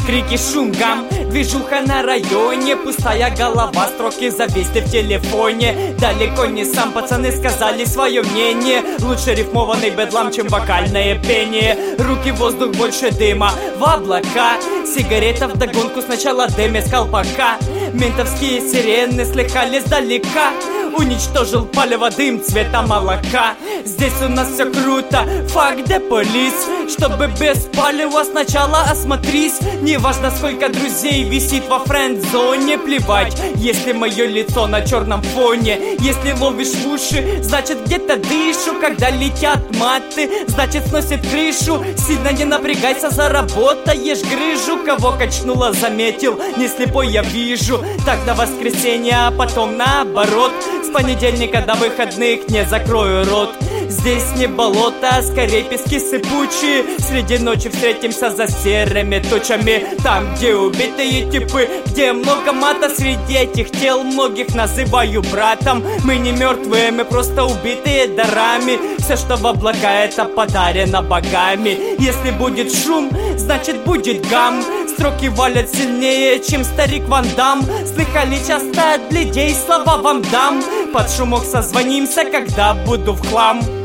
крики, шум, гам, движуха на районе, пустая голова, строки зависли в телефоне. Далеко не сам, пацаны сказали свое мнение. Лучше рифмованный бедлам, чем вокальное пение. Руки в воздух, больше дыма в облака. Сигарета вдогонку, сначала дым из колпака. Ментовские сирены слыхали сдалека. Уничтожил палево дым цвета молока. Здесь у нас все круто, fuck the police. Чтобы без палева сначала осмотрись. Неважно сколько друзей висит во френд-зоне. Плевать, если мое лицо на черном фоне. Если ловишь в уши, значит где-то дышу. Когда летят маты, значит сносит крышу. Сильно не напрягайся, заработаешь грыжу. Кого качнуло, заметил, не слепой я вижу. Так до воскресенья, а потом наоборот. С понедельника до выходных не закрою рот. Здесь не болото, а скорее пески сыпучие. Среди ночи встретимся за серыми тучами. Там, где убитые типы, где много мата. Среди этих тел многих называю братом. Мы не мертвые, мы просто убитые дарами. Все, что в облака, это подарено богами. Если будет шум, значит будет гам. Строки валят сильнее, чем старик Ван Дам. Слыхали часто от людей, слова вам дам. Под шумок созвонимся, когда буду в хлам.